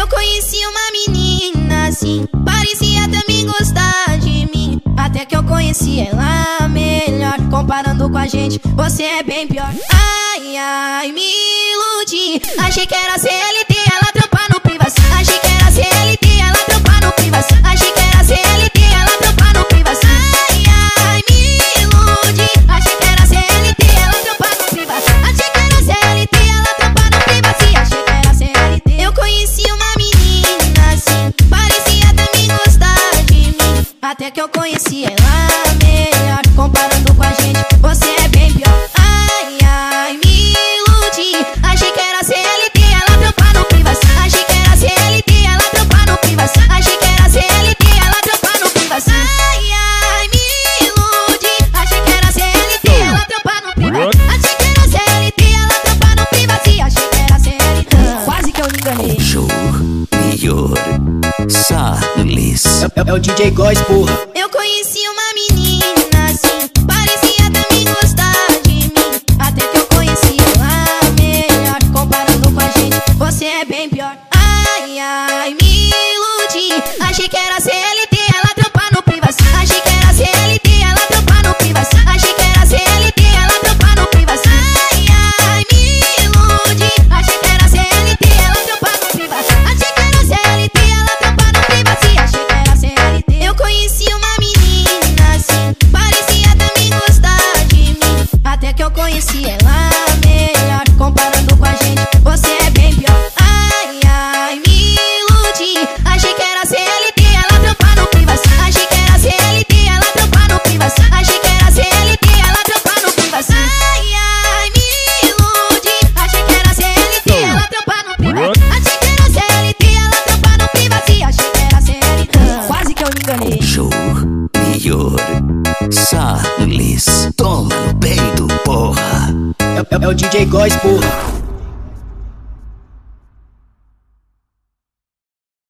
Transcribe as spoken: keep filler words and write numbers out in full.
Eu conheci uma menina assim, parecia também gostar de mim. Até que eu conheci ela melhor. Comparando com a gente, você é bem pior. Ai, ai, me iludi. Achei que era C L T, ela trampa no Privas. Achei que era C L T, ela trampa no Privas. Achei que era C L T, ela trampa no Privas. Ai, ai, me iludi. Achei que era C L T, ela trampa no Privas. Achei que era C L T, ela trampa no Privas. E achei que era C L T. Eu conheci uma menina assim, parecia também gostar de mim. Até que eu conheci ela melhor. Comparando com a gente, você é bem pior. Ai, ai, me iludi. Achei que era C L T, ela trampa no Privas. Achei que era C L T, ela trampa no Privas. Achei que era C L T, ela trampa no Privas. Ai, ai, me iludi. Achei que era C L T, ela trampa no Privas. Achei que era C L T, ela trampa no Privas. E achei que era C L T. Quase que eu me enganei. Júnior Salles. É, é, é o D J Góes, porra. Eu conheci uma menina assim, parecia também gostar de mim. Até que eu conheci ela melhor. Comparando com a gente, você é bem pior. Ai, ai, me iludi. Achei que era C L T, ela trampa no Privas. Achei que era C L T, ela trampa no Privas. Achei que era C L T, ela trampa no Privas. Ai, ai, me iludi. Achei que era C L T, ela trampa no Privas. Achei que era C L T, ela trampa no Privas. E achei que era C L T. Eu conheci uma menina assim, parecia também gostar de mim. Até que eu conheci ela melhor. Comparando com a gente, você é bem pior. Ai, ai, me iludi. Achei que era C L T, ela trampa no Privas. Achei que era C L T, ela trampa no Privas. Achei que era C L T, ela trampa no Privas. Ai, ai, me iludi. Achei que era C L T, ela trampa no Privas. Achei que era C L T, ela trampa no Privas. E achei que era C L T. Quase que eu me enganei. Júnior Salles. Toma no peito, porra. É, é, é o D J Góes, porra.